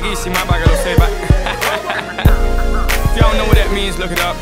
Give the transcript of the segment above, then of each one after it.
easy, my bag, lo sepa. If y'all know what that means, look it up.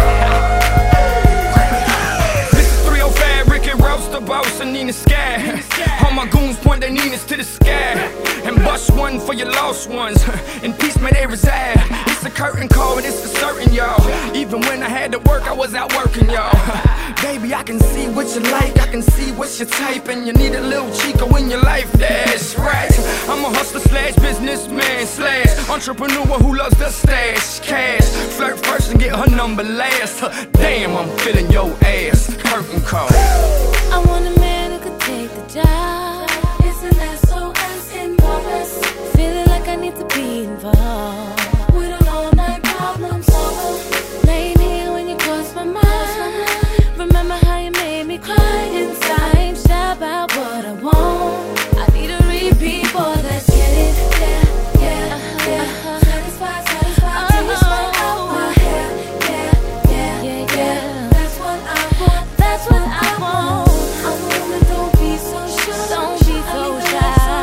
This is 305, Ricky Roast, the boss, and Nina Sky. All my goons point their Ninas to the sky. And bust one for your lost ones. In peace may they reside. It's a curtain call and it's for certain, y'all. Even when I had to work, I was out working, y'all. Baby, I can see what you like, I can see what you type, and you need a little Chico in your life, that's right. I'm a hustler slash businessman slash entrepreneur who loves the stash cash. Flirt first and get her number last. Damn, I'm feeling your ass. Curtain call. I want a man who could take the job. It's an SOS in Paris. Feeling like I need to be involved. With an all-night problem solver. Laying here when you cross my mind. Remember how you made me cry inside. Ain't shy about what I want. I need a repeat, boy, let's get it. Yeah. Satisfied, tears right out my hair. Yeah. That's what I want. That's what I want. A woman, don't be so shy. Don't be so shy.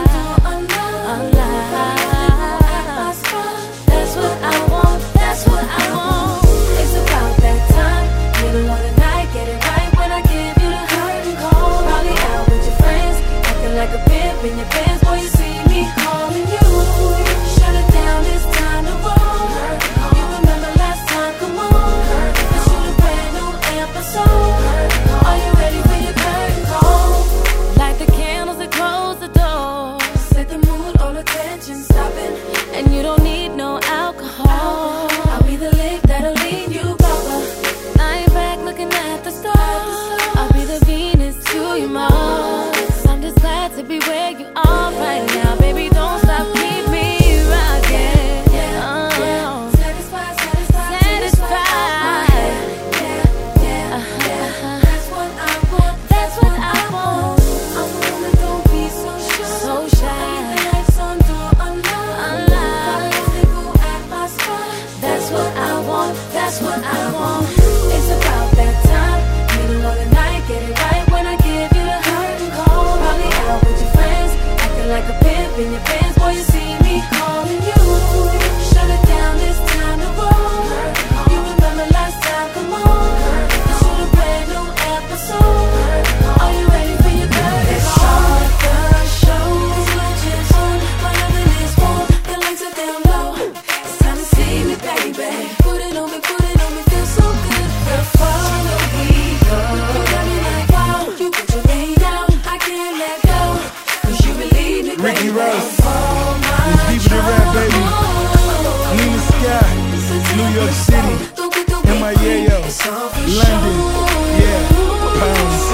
That's what I want. That's what I want. It's about that time, middle of the night, get it right when I give you the curtain call. Probably out with your friends, acting like a pimp in your pants. Boy, you see me calling you. Shut it down, it's time to roll. You remember last time, come on. Let's shoot a brand new episode. Are you ready for your curtain call? Light the candles and close the door. Set the mood, all attention stopping. And you don't need no alcohol. I'll be the lick that'll lead you proper. I ain't back looking at the stars. I'll be the Venus to your Mars. I'm just glad to be where you are right now. Baby, don't stop, keep me rocking. Satisfied. That's what I want. That's what I want. A woman, don't be so shy. So shy. Life's on door unlocked. At my spot. That's what I want. That's what I want. It's about that time, middle of the night, get it right when I give you the curtain call. Probably out with your friends, acting like a pimp in your pants. Boy, you see me calling you. Shut it down, it's time to roll. You remember last time, come on. Let's shoot a brand new episode. Are you ready for your curtain call? Let's start the show. Switches on, whatever this for. The lights are down low. It's time to see me, baby. Put it on me, feel so good. The follow we go. You got me like wow. You put your rain down, I can't let go. Cause you believe me, baby. Ricky Ross, it's deeper than rap, baby. Nina Sky, New York City, MIA, London, Pounds.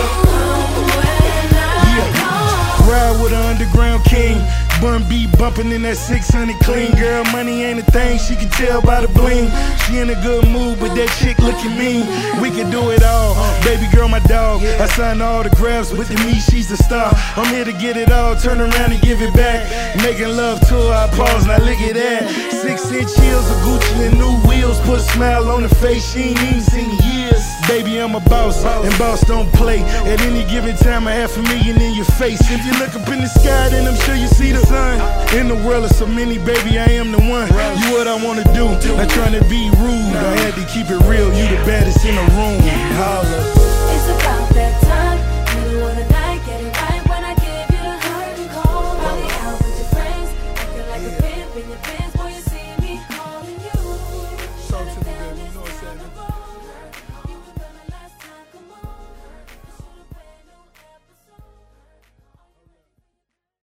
Ride with an underground king. Bun B bumping in that 600 clean. Girl, money ain't a thing, she can tell by the bling. She in a good mood, but that chick looking mean. We can do it all, baby girl, my dog. I signed autographs, but to me, she's a star. I'm here to get it all, turn around and give it back. Making love to her, I pause, now look at that. 6-inch heels of Gucci and new wheels. Put a smile on her face, she ain't even seen in years. Baby, I'm a boss, and boss don't play. At any given time, $500,000 in your face. If you look up in the sky, then I'm sure you see the sun. In the world of so many, baby, I am the one. You what I wanna do, not trying to be rude. I had to keep it real, you the baddest in the room. Holla. It's about